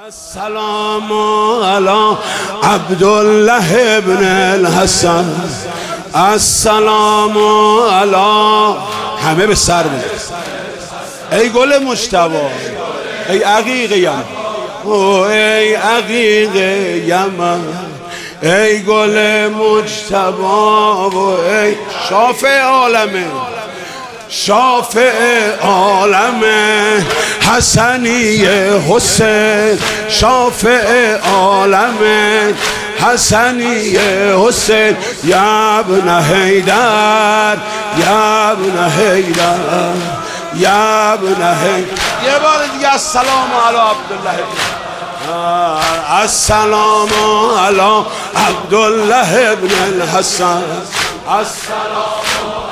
السلام علی عبدالله ابن الحسن. السلام علی، همه به سر بود. ای گل مجتبی، ای عقیق یمن، ای عقیق یمن، ای گل مجتبی و ای شافع عالمه، شافع عالم حسنی حسین، شافع عالم حسنی حسین، یا ابن حیدر، یا ابن حیدر، یا ابن حیدر. یه بار دیگه السلام علی عبدالله، السلام علی عبدالله ابن الحسن. السلام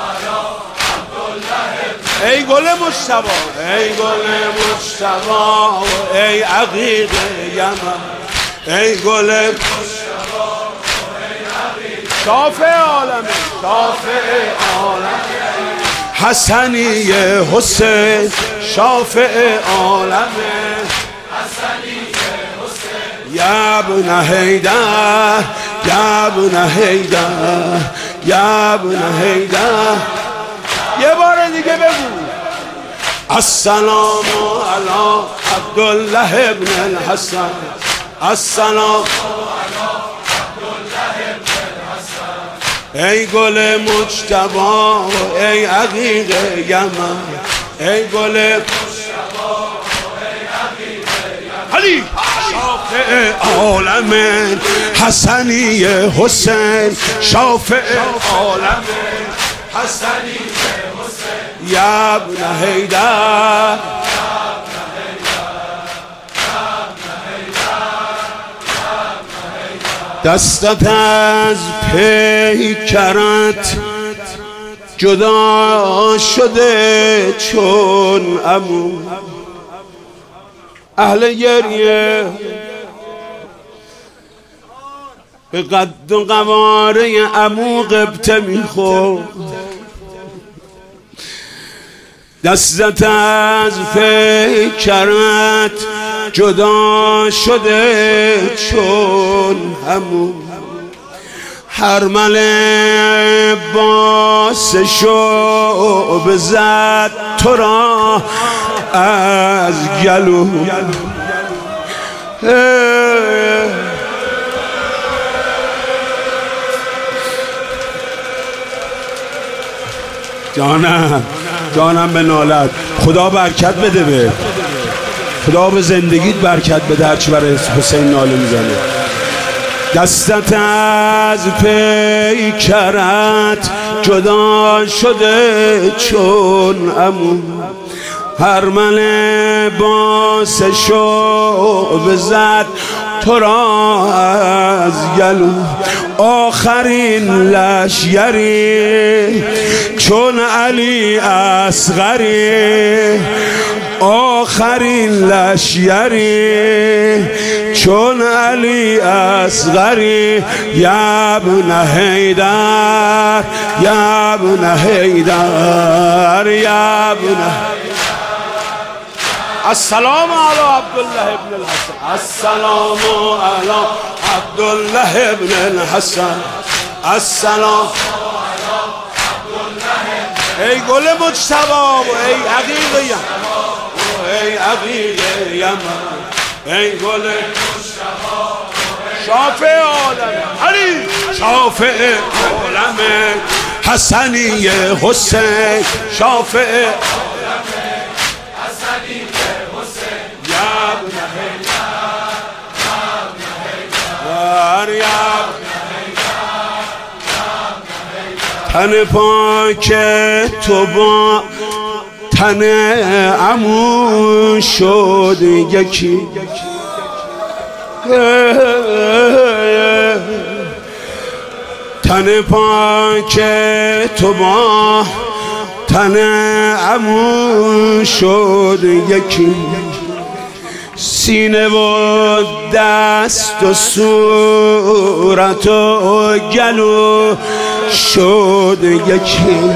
ای گل مجتبی، ای گل مجتبی، ای عقیق یمن، ای گل مجتبی، ای عقیق شافع عالم، شافع عالم حسنی حسین، شافع عالم حسنی حسین، یا ابن حیدر، یا ابن حیدر، یا ابن حیدر. یه بار دیگه بگو السلام علی عبدالله ابن الحسن. السلام علی عبدالله ابن الحسن، ای گل مجتبی، ای عقیق یمن، ای گل مجتبی، ای عقیق یمن، علی شافع عالم حسنی حسین، شافع عالم حسنی حسین، یا ابن حیدر، دستت از پیکرت جدا شده چون عمو، اهل گریه به قد و قواره عمو قبطه میخورد. دستت از پیکرت جدا شده چون عمو، حرمل باسشو بزد تو را از گلو. جانم به نالت. خدا برکت بده، به خدا به زندگیت برکت بده، هرچی برای حسین ناله میزنه. دستت از پیکرت جدا شده چون عمو، حرمل باسشو بزد تو را از گلو. آخرین لشگری چون علی اصغری، آخرین لشگری چون علی اصغری، یا ابن حیدر، یا ابن حیدر، یا ابن. السلام علی عبدالله ابن الحسن. السلام علی عبدالله ابن الحسن. السلام علی عبدالله، ای گل مجتبی، ای عقیق یمن، ای عقیق یمن، ای گل مجتبی، شافع عالم، علی شافع عالم حسنی حسین، شافع عالم حسنی حسین، یا ابن حیدر، یا ابن حیدر. تن پاک تو با تن عمو شد یکی، تن پاک تو با تن عمو شد یکی، سینه و دست و صورت و گلو شد یکی.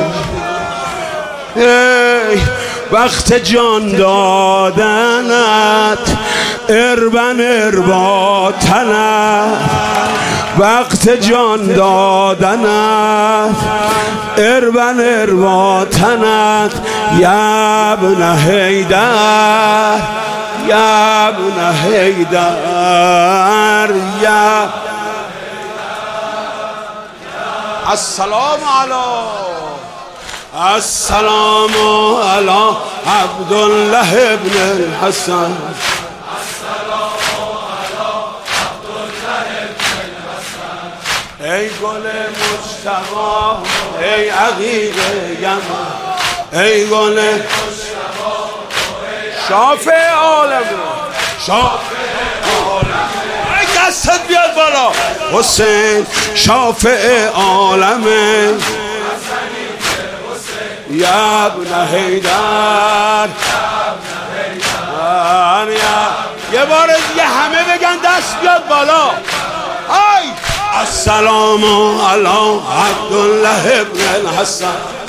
وقت جان دادنت اربن ارباتنت وقت جان دادنت اربن ارباتنت یا ابن حیدر یا ابن حیدر یا السلام علی عبدالله ابن الحسن ای گل مجتبی ای عقیق یمن ای گل شافع عالم ای دستت بیاد بالا حسین شافع عالم یا ابن حیدر یه بار دیگه همه بگن دست بیاد بالا السلام علی عبدالله ابن الحسن